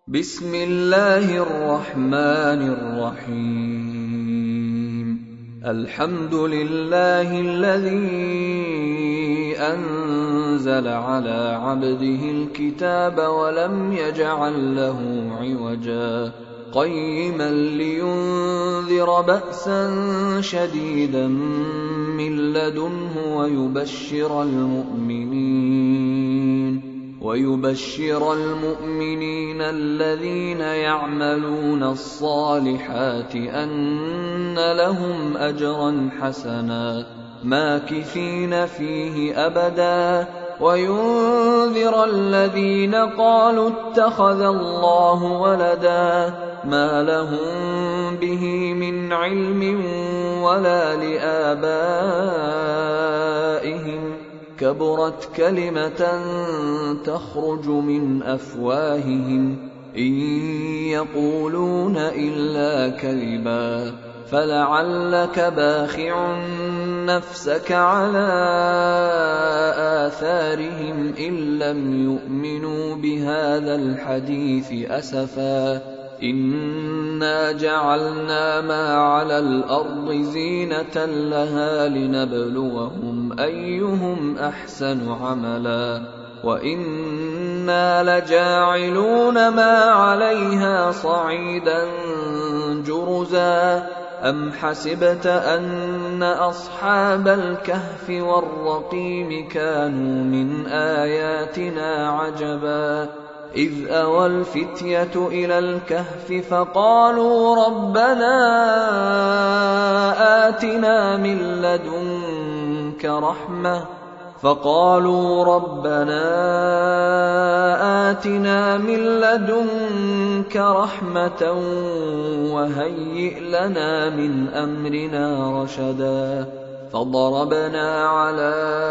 بسم الله الرحمن الرحيم. الحمد لله الذي أنزل على عبده الكتاب ولم يجعل له عوجا قيما لينذر بأسا شديدا من لدنه ويبشر المؤمنين الذين يعملون الصالحات أن لهم أجرا حسنا ماكثين فيه أبدا وينذر الذين قالوا اتخذ الله ولدا ما لهم به من علم ولا لآبائهم كبرت كلمة تخرج من أفواههم إن يقولون إلا كذبا فلعلك باخع نفسك على آثارهم إن لم يؤمنوا بهذا الحديث أسفا إنا جعلنا ما على الأرض زينة لها لنبلوهم أيهم أحسن عملا وإنا لجاعلون ما عليها صعيدا جرزا أم حسبت أن أصحاب الكهف والرقيم كانوا من آياتنا عجبا إذ أوى الفتية إلى الكهف فقالوا ربنا آتنا من لدنك رحمة وهيئ لنا من أمرنا رشدا فضربنا على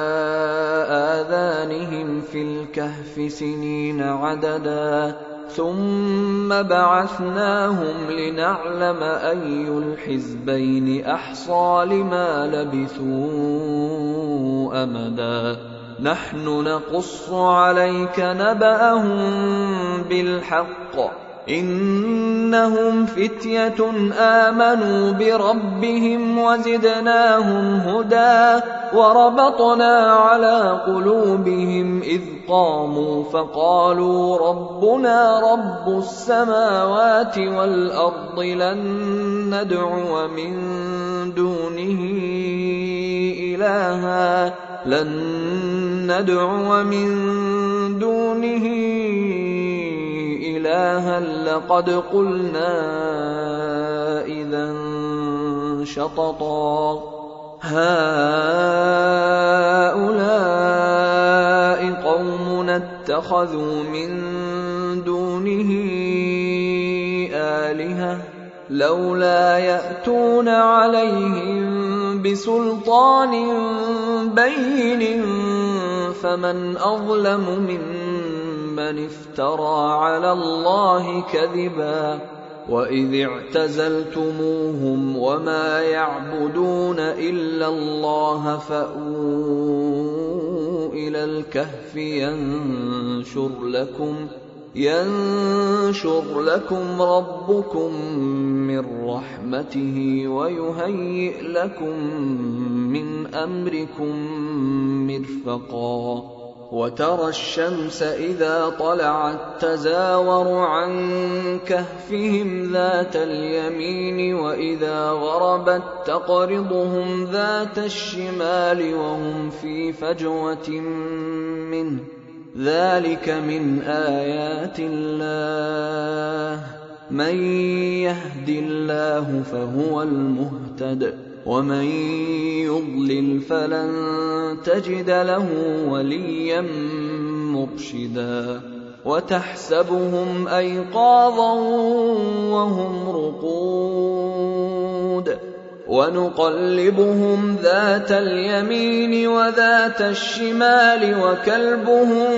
آذانهم في الكهف سنين عددا ثم بعثناهم لنعلم أي الحزبين أحصى لما لبثوا أمدا نحن نقص عليك نبأهم بالحق إنهم فتية آمنوا بربهم وزدناهم هدى وربطنا على قلوبهم إذ قاموا فقالوا ربنا رب السماوات والأرض لن ندعو من دونه إلها لقد قلنا إذا شططا هؤلاء قومنا اتخذوا من دونه آلهة لولا يأتون عليهم بسلطان بين فمن أظلم ممن افترى على الله كذبا وإذ اعتزلتموهم وما يعبدون إلا الله فأووا إلى الكهف ينشر لكم ربكم من رحمته ويهيئ لكم من أمركم مرفقا وترى الشمس إذا طلعت تزاور عن كهفهم ذات اليمين وإذا غربت تقرضهم ذات الشمال وهم في فجوة منه ذلك من آيات الله من يهد الله فهو المهتد ومن يضلل فلن تجد له وليا مرشدا وتحسبهم أيقاظا وهم رقود ونقلبهم ذات اليمين وذات الشمال وكلبهم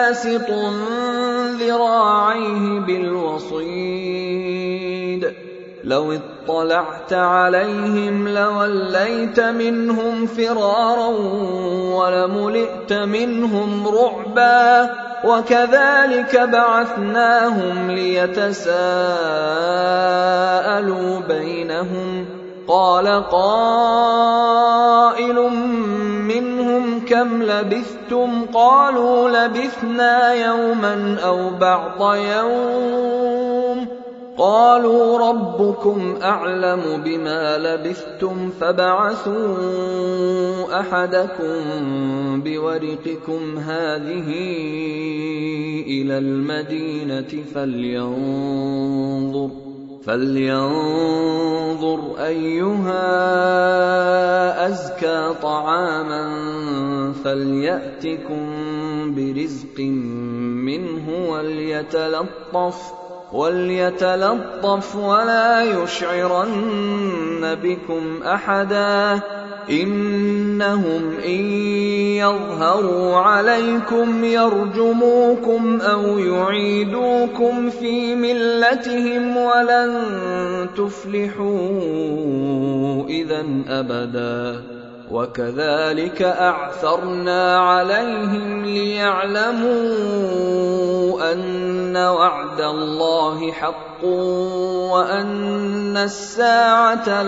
باسط ذراعيه بالوصيد لو اطلعت عليهم لوليت منهم فرارا ولملئت منهم رعبا وكذلك بعثناهم ليتساءلوا بينهم قال قائل منهم كم لبثتم قالوا لبثنا يوما أو بعض يوم قالوا ربكم أعلم بما لبثتم فابعثوا أحدكم بورقكم هذه إلى المدينة فلينظر أيها أزكى طعاما فليأتكم برزق منه وليتلطف ولا يشعرن بكم أحدا إنهم إن يظهروا عليكم يرجموكم أو يعيدوكم في ملتهم ولن تفلحوا إذا أبدا وكذلك أعثرنا عليهم ليعلموا أن وعد الله حق وأن الساعة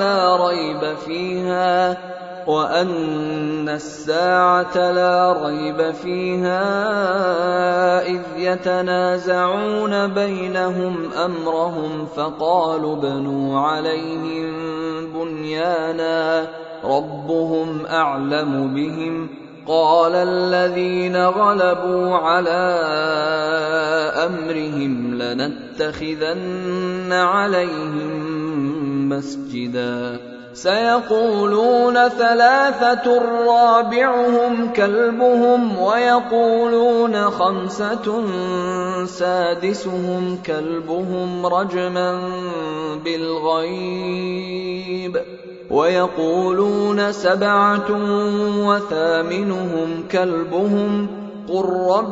لا ريب فيها إذ يتنازعون بينهم أمرهم فقالوا ابنوا عليهم بنيانا ربهم أعلم بهم قال الذين غلبوا على أمرهم لنتخذن عليهم مسجدا سيقولون ثلاثة رابعهم كلبهم ويقولون خمسة سادسهم كلبهم رجما بالغيب ويقولون سبعة وثامنهم كلبهم قل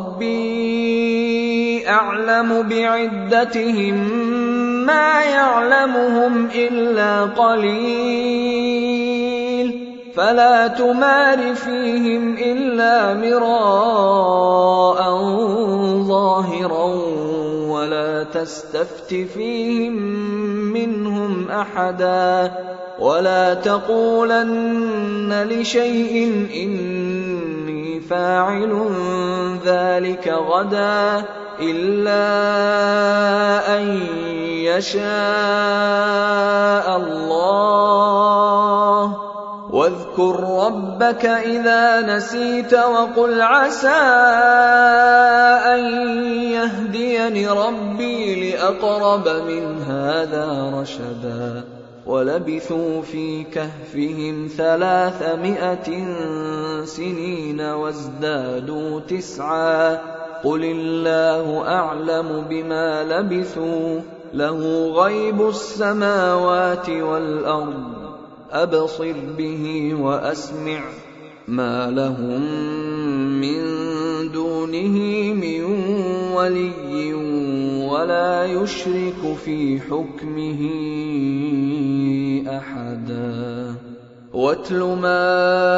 ربي أعلم بعدتهم ما يعلمهم إلا قليل فلا تمار فيهم إلا مراء ظاهرا ولا تستفت فيهم منهم أحدا ولا تقولن لشيء إني فاعل ذلك غدا إلا أن يشاء الله واذكر ربك إذا نسيت وقل عسى أن يهديني ربي لأقرب من هذا رشدا ولبثوا في كهفهم 300 سنين وازدادوا 9 قل الله أعلم بما لبثوا له غيب السماوات والأرض أبصر به وأسمع ما لهم من دونه من ولي ولا يشرك في حكمه أحدا واتل ما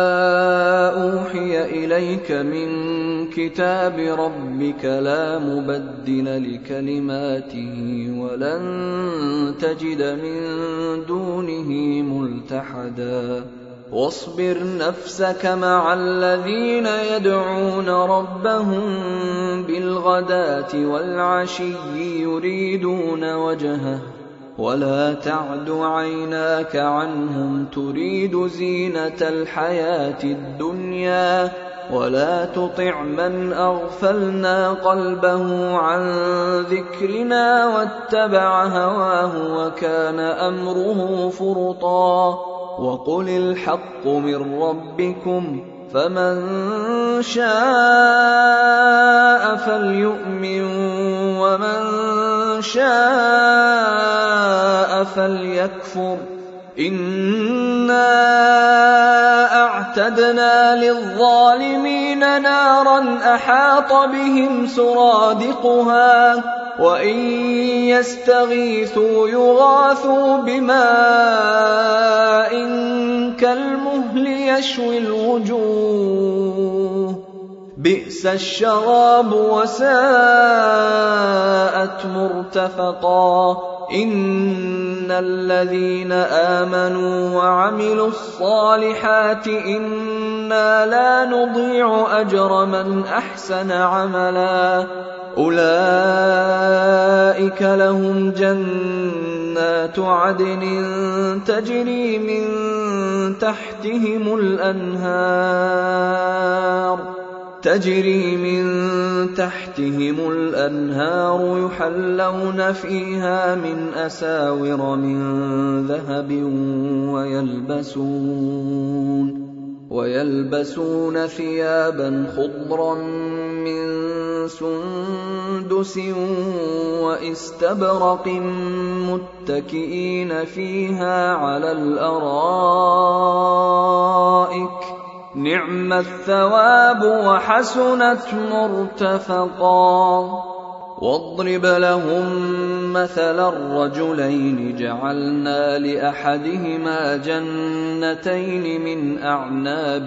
أوحي إليك من كتاب ربك لا مبدل لكلماته ولن تجد من دونه ملتحدا واصبر نفسك مع الذين يدعون ربهم بالغداة والعشي يريدون وجهه ولا تعد عيناك عنهم تريد زينة الحياة الدنيا ولا تطع من أغفلنا قلبه عن ذكرنا واتبع هواه وكان أمره فرطا وقل الحق من ربكم فمن شاء فليؤمن ومن شاء فليكفر إنا أعتدنا للظالمين نارا أحاط بهم سرادقها وإن يستغيثوا يغاثوا بماء كالمهل يشوي الوجوه بئس الشراب وساءت مرتفقا إن الذين آمنوا وعملوا الصالحات إنا لا نضيع أجر من أحسن عملا أولئك لهم جنات عدن تجري من تحتهم الأنهار يحلون فيها من أساور من ذهب ويلبسون ثيابا خضرا من سندس واستبرق متكئين فيها على الأرائك نعم الثواب وحسنت مرتفقا واضرب لهم مثل الرجلين جعلنا لأحدهما جنتين من أعناب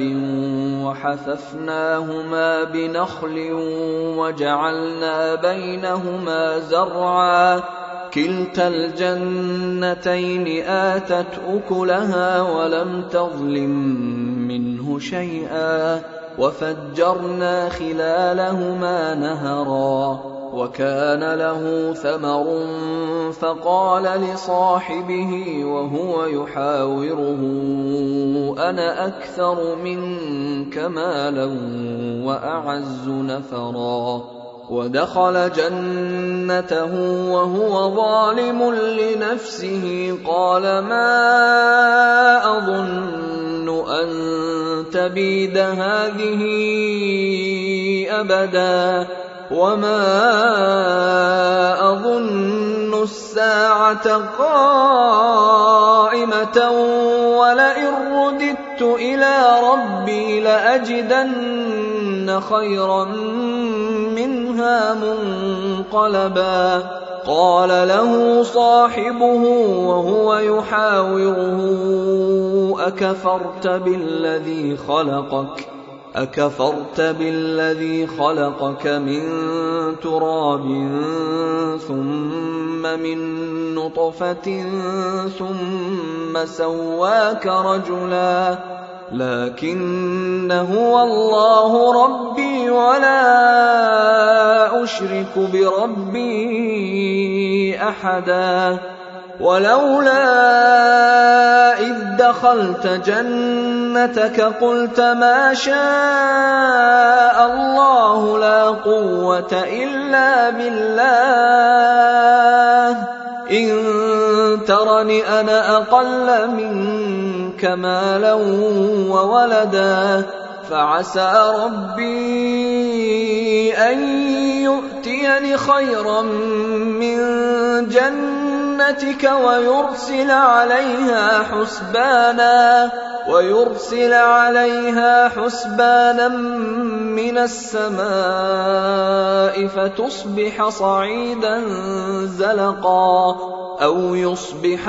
وحففناهما بنخل وجعلنا بينهما زرعا كلتا الجنتين آتت أكلها ولم تظلم منه شيئا وفجرنا خلالهما نهرا وكان له ثمر فقال لصاحبه وهو يحاوره أنا أكثر منك مالا وأعز نفرا ودخل جنته وهو ظالم لنفسه قال ما أظن أن تبيد هذه أبدا وما أظن الساعة قائمة ولئن رددت إلى ربي لأجدن خيرا منها منقلبا قال له صاحبه وهو يحاوره أكفرت بالذي خلقك من تراب ثم من نطفة ثم سواك رجلا لكن هو الله ربي ولا أشرك بربي أحدا ولولا إذ دخلت جنتك قلت ما شاء الله لا قوة إلا بالله إن ترني أنا أقل منك مالا وولدا فعسى ربي أن يؤتيني خيرا من جنتك ويرسل عليها حسبانا من السماء فتصبح صعيدا زلقا أو يصبح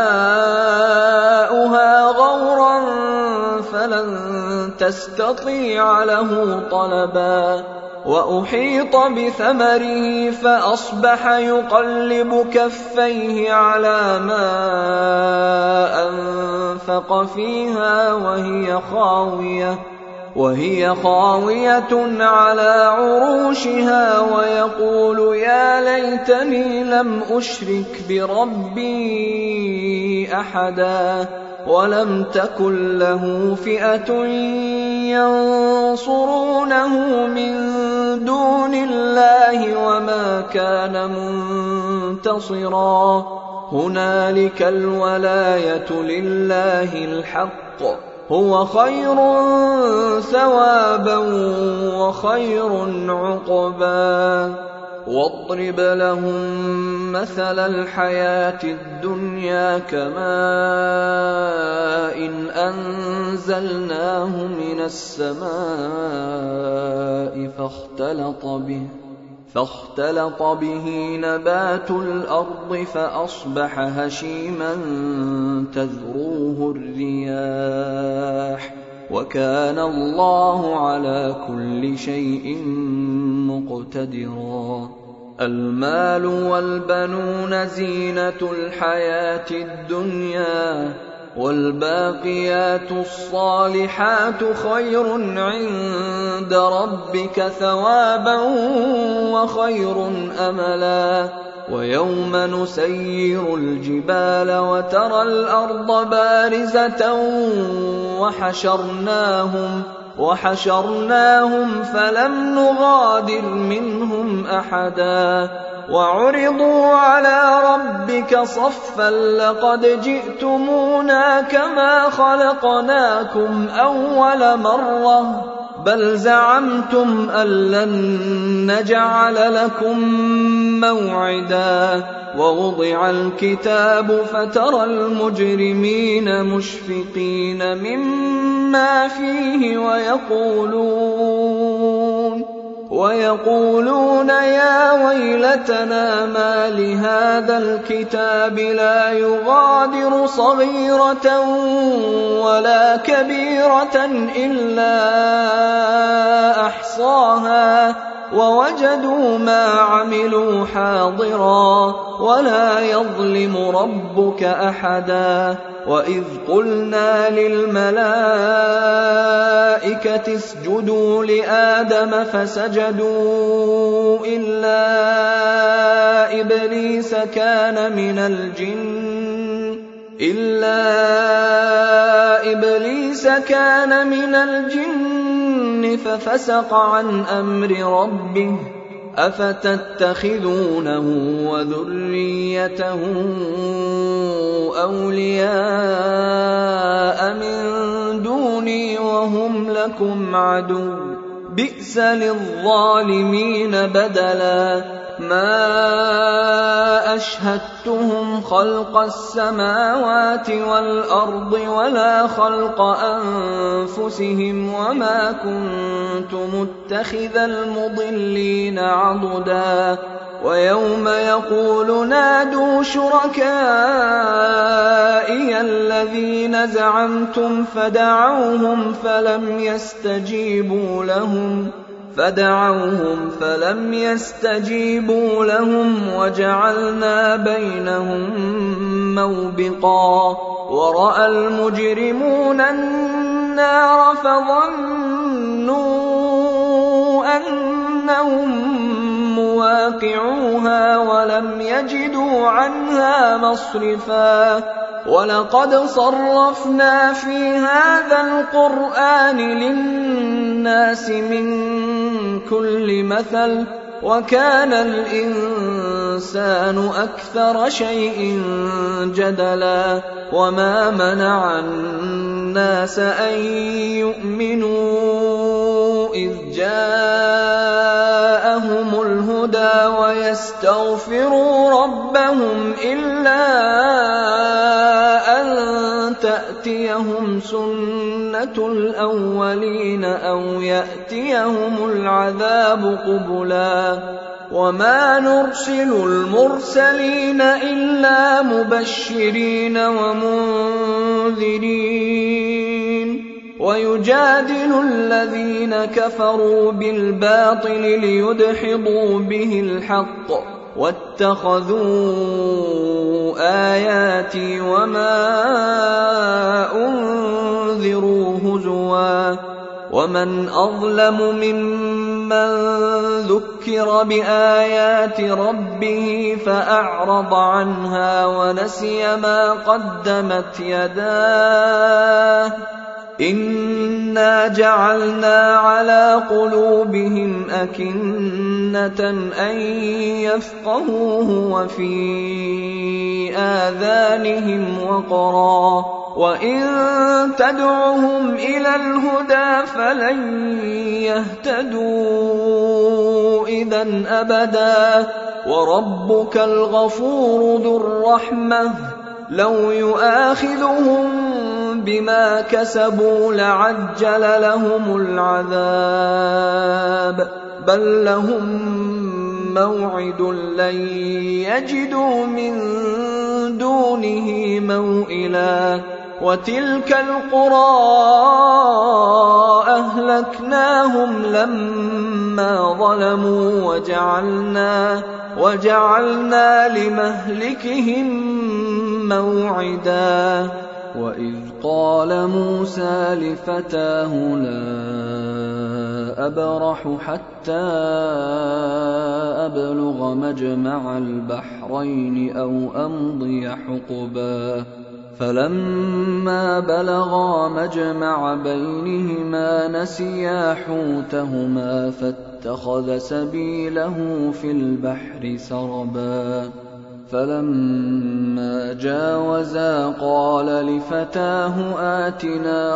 ماؤها غورا فلن تستطيع له طلبا وأحيط بثمره فأصبح يقلب كفيه على ما أنفق فيها وهي خاوية على عروشها ويقول يا ليتني لم أشرك بربي أحدا ولم تكن له فئة ينصرونه من دون الله وما كان منتصرا هنالك الولاية لله الحق هو خير ثوابا وخير عقبا واضرب لهم مثل الحياة الدنيا كماء أنزلناه من السماء فاختلط به نبات الأرض فأصبح هشيما تذروه الرياح وكان الله على كل شيء مقتدرا. المال والبنون زينة الحياة الدنيا والباقيات الصالحات خير عند ربك ثوابا وخير أملا. ويوم نسير الجبال وترى الأرض بارزة وحشرناهم فلم نغادر منهم أحدا وعرضوا على ربك صفا لقد جئتمونا كما خلقناكم أول مرة بل زعمتم أن لن نجعل لكم موعدا. ووضع الكتاب فترى المجرمين مشفقين مما فيه ويقولون يا ويلتنا ما لهذا الكتاب لا يغادر صغيرة ولا كبيرة إلا أحصاها ووجدوا ما عملوا حاضرا ولا يظلم ربك أحدا. وإذ قلنا للملائكة اسجدوا لآدم فسجدوا إلا إبليس كان من الجن ففسق عن أمر ربه أفتتخذونه وذريته أولياء من دوني وهم لكم عدو بئس للظالمين بدلا. ما أشهدتهم خلق السماوات والأرض ولا خلق أنفسهم وما كنت متخذ المضلين عضدا. ويوم يقول نادوا شركائي الذين زعمتم فدعوهم فلم يستجيبوا لهم وجعلنا بينهم موبقا. ورأى المجرمون النار فظنوا أنهم مواقعوها ولم يجدوا عنها مصرفا. ولقد صرفنا في هذا القرآن للناس من كل مثل وكان الإنسان أكثر شيء جدلا. وما منع الناس أن يؤمنوا إذ جاءهم الهدى ويستغفروا ربهم إلا أن تأتيهم سنة الأولين أو يأتيهم العذاب قبلا. وما نرسل المرسلين إلا مبشرين ومنذرين ويجادل الذين كفروا بالباطل ليدحضوا به الحق واتخذوا آياتي وما أنذروا هزوا. ومن أظلم ممن ذكر بآيات ربه فأعرض عنها ونسي ما قدمت يداه إنا جعلنا على قلوبهم أكنة أن يفقهوه وفي آذانهم وقرا وإن تدعهم إلى الهدى فلن يهتدوا إذا أبدا. وربك الغفور ذو الرحمة لو يؤاخذهم بما كسبوا لعجل لهم العذاب بل لهم موعد لن يجدوا من دونه موئلا وتلك القرى أهلكناهم لما ظلموا وجعلنا لمهلكهم موعدا وإذ قال موسى لفتاه لا أبرح حتى أبلغ مجمع البحرين أو أمضي حقبا فلما بلغا مجمع بينهما نسيا حوتهما فاتخذ سبيله في البحر سربا فلما جاوزا قال لفتاه آتنا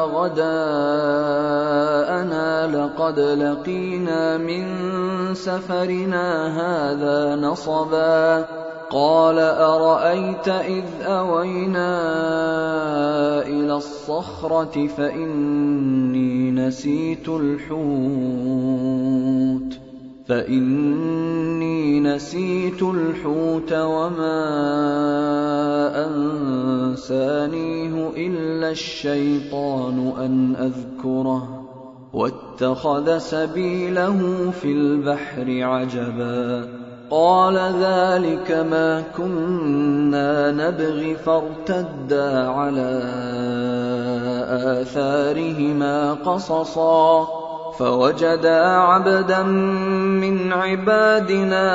غداءنا لقد لقينا من سفرنا هذا نصبا قال أرأيت إذ أوينا إلى الصخرة فإني نسيت الحوت وما أنسانيه إلا الشيطان أن أذكره واتخذ سبيله في البحر عجبا قال ذلك ما كنا نبغي فارتدا على آثارهما قصصا فوجدا عبدا من عبادنا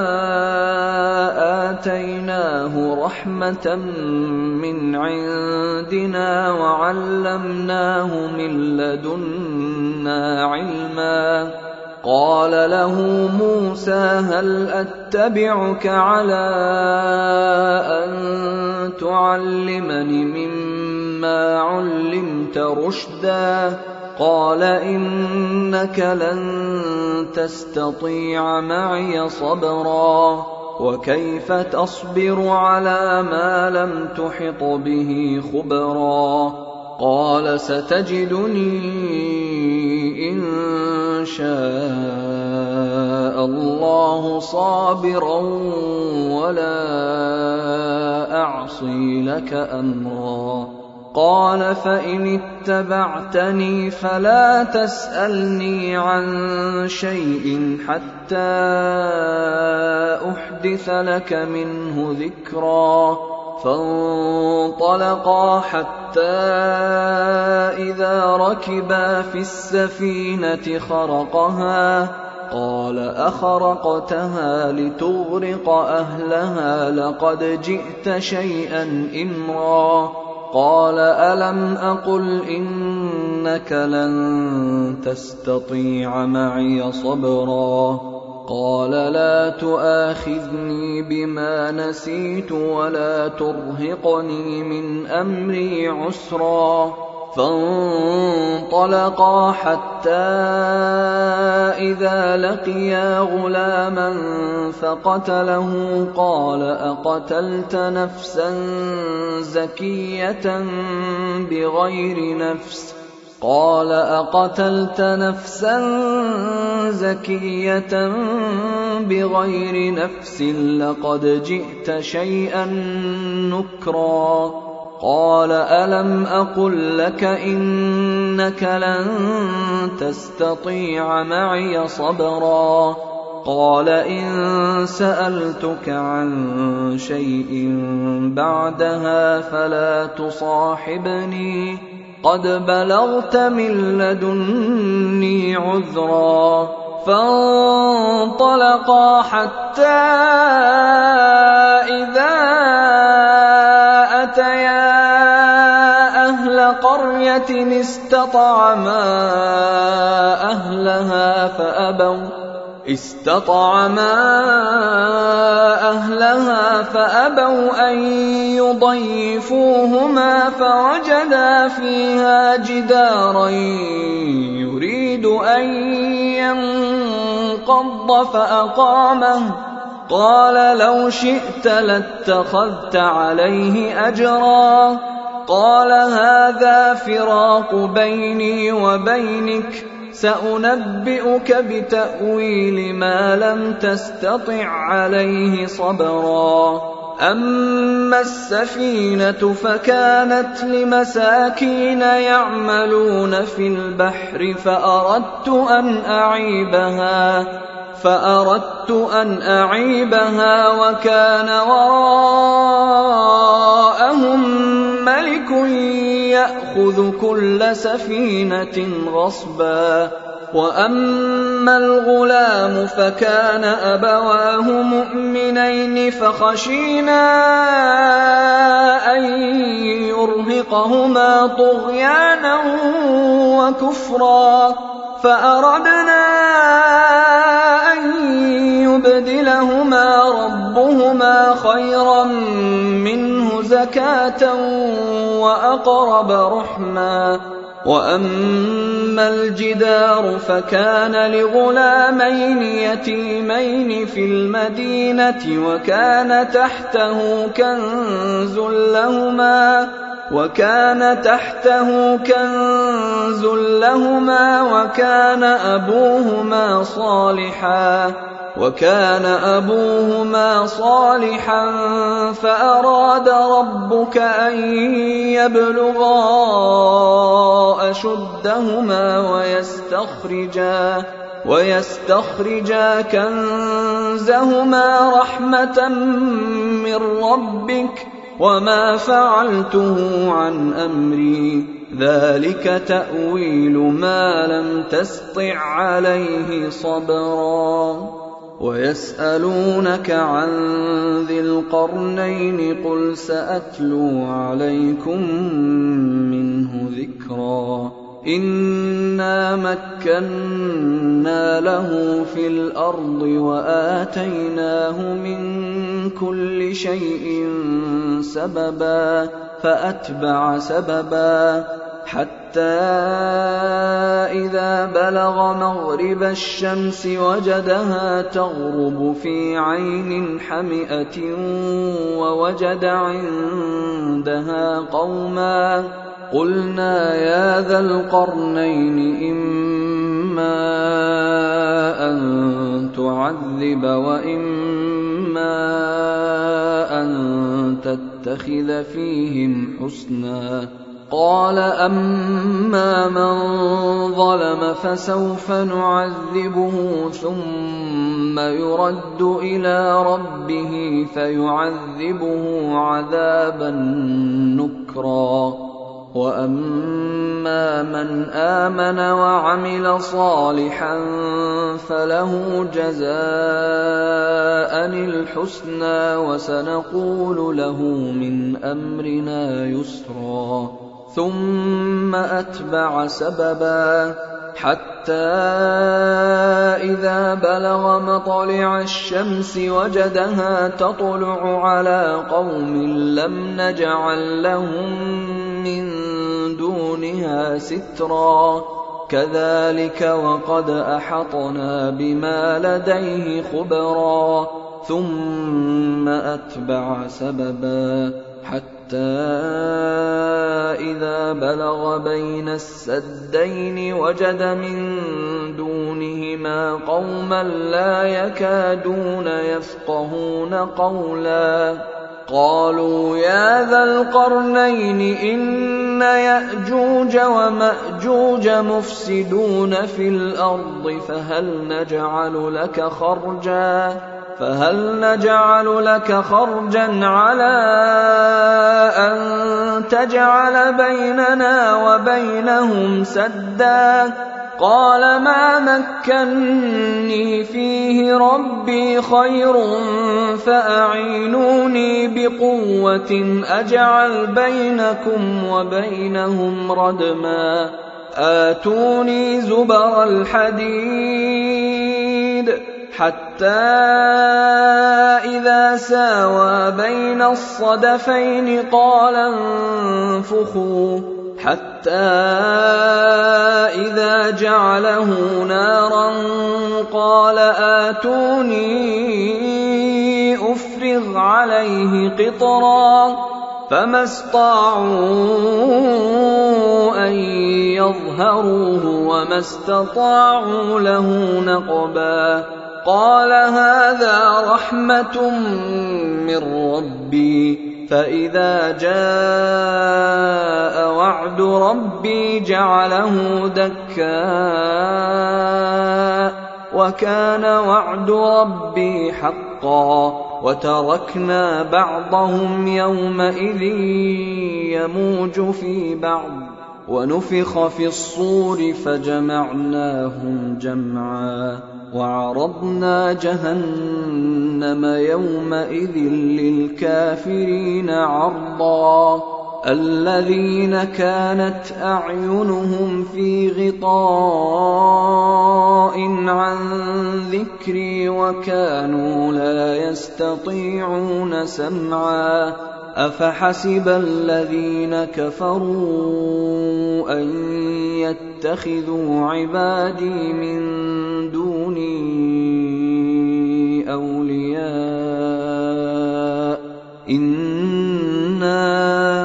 آتيناه رحمة من عندنا وعلمناه من لدنا علما قال له موسى هل أتبعك على أن تعلمني مما علمت رشدا قال إنك لن تستطيع معي صبرا وكيف تصبر على ما لم تحط به خبرا قال ستجدني إن شاء الله صابرا ولا أعصي لك أمرا قال فإن اتبعتني فلا تسألني عن شيء حتى أحدث لك منه ذكرا فانطلقا حتى إذا ركبا في السفينة خرقها قال أخرقتها لتغرق أهلها لقد جئت شيئا إمرا قال ألم أقل إنك لن تستطيع معي صبرا قال لا تؤاخذني بما نسيت ولا ترهقني من أمري عسرا فانطلقا حتى إذا لقيا غلاما فقتله قال أقتلت نفسا زكية بغير نفس لقد جئت شيئا نكرا قال ألم أقل لك إنك لن تستطيع معي صبرا قال إن سألتك عن شيء بعدها فلا تصاحبني قد بلغت من لدني عذرا فانطلقا حتى إذا أتيا أهل قرية استطعما أهلها فأبوا أن يضيفوهما فوجدا فيها جدارا يريد أن ينقض فأقامه قال لو شئت لاتخذت عليه أجرا قال هذا فراق بيني وبينك سأنبئك بتأويل ما لم تستطع عليه صبرا أما السفينة فكانت لمساكين يعملون في البحر فأردت أن أعيبها وكان وراءهم ملك يأخذ كل سفينة غصبا وأما الغلام فكان أبواه مؤمنين فخشينا أن يرهقهما طغيانا وكفرا فأردنا أن يبدلهما ربهما خيرا منه زكاة وأقرب رحما وأما الجدار فكان لغلامين يتيمين في المدينة وكان تحته كنز لهما وكان أبوهما صالحا فأراد ربك أن يبلغا أشدهما ويستخرجا كنزهما رحمة من ربك وما فعلته عن أمري ذلك تأويل ما لم تسطع عليه صبرا ويسألونك عن ذي القرنين قل سأتلو عليكم منه ذكرا إنا مكنا له في الأرض وآتيناه من كل شيء سببا فأتبع سببا حتى إذا بلغ مغرب الشمس وجدها تغرب في عين حمئة ووجد عندها قوما قلنا يا ذا القرنين إما أن تعذب وإما أن تتخذ فيهم حسنا قال أما من ظلم فسوف نعذبه ثم يرد إلى ربه فيعذبه عذابا نكرا وأما من آمن وعمل صالحا فله جزاء الحسنى وسنقول له من أمرنا يسرا ثم أتبع سببا حتى إذا بلغ مطلع الشمس وجدها تطلع على قوم لم نجعل لهم من دونها سترا كذلك وقد أحطنا بما لديه خبرا ثم أتبع سببا حتى إذا بلغ بين السدين وجد من دونهما قوما لا يكادون يفقهون قولا قالوا يا ذا القرنين إن يأجوج ومأجوج مفسدون في الأرض فهل نجعل لك خرجا على أن تجعل بيننا وبينهم سدا قال ما مكني فيه ربي خير فأعينوني بقوة أجعل بينكم وبينهم ردما آتوني زبر الحديد حتى إذا ساوى بين الصدفين قال انفخوا حتى إذا جعله نارا قال آتوني أفرغ عليه قطرا فما استطاعوا أن يظهروه وما استطاعوا له نقبا قال هذا رحمة من ربي فإذا جاء وعد ربي جعله دكاء وكان وعد ربي حقا وتركنا بعضهم يومئذ يموج في بعض ونفخ في الصور فجمعناهم جمعا وعرضنا جهنم يومئذ للكافرين عرضا الذين كانت أعينهم في غطاء عن ذكري وكانوا لا يستطيعون سمعا أفحسب الذين كفروا أن يتخذوا عبادي من دوني أولياء إنا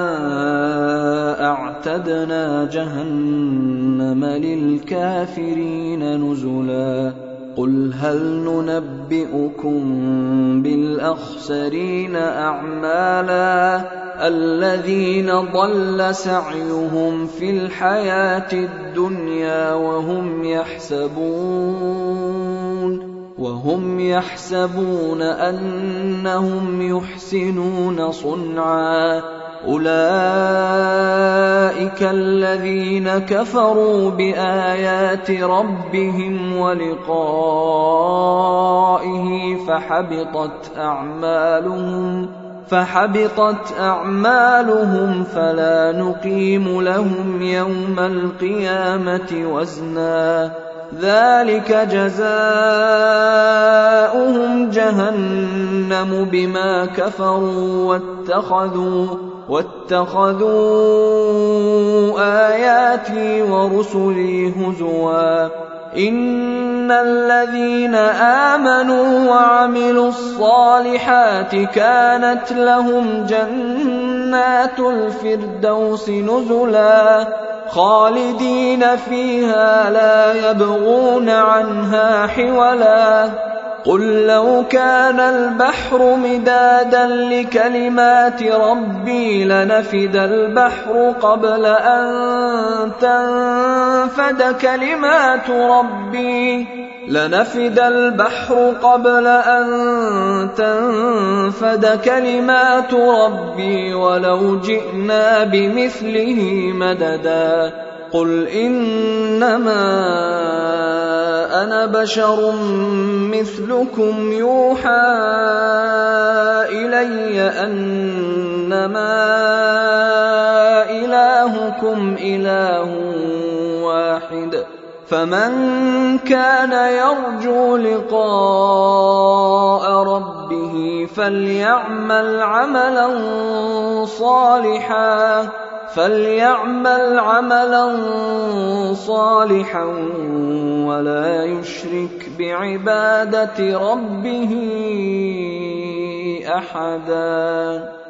أعتدنا جهنم للكافرين نزلا قل هل ننبئكم بالأخسرين أعمالا الذين ضل سعيهم في الحياة الدنيا وهم يحسبون أنهم يحسنون صنعا أولئك الذين كفروا بآيات ربهم ولقائه فحبطت أعمالهم فلا نقيم لهم يوم القيامة وزنا ذلك جزاؤهم جهنم بما كفروا واتخذوا آياتي ورسلي هزوا إن الذين آمنوا وعملوا الصالحات كانت لهم جنات الفردوس نزلا خالدين فيها لا يبغون عنها حولا قل لو كان البحر مدادا لكلمات ربي لنفد البحر قبل أن تنفد كلمات ربي ولو جئنا بمثله مددا قل إنما أنا بشر مثلكم يوحى إلي أنما إلهكم إله واحد فمن كان يرجو لقاء ربه فليعمل عملا صالحا ولا يشرك بعبادة ربه أحدا.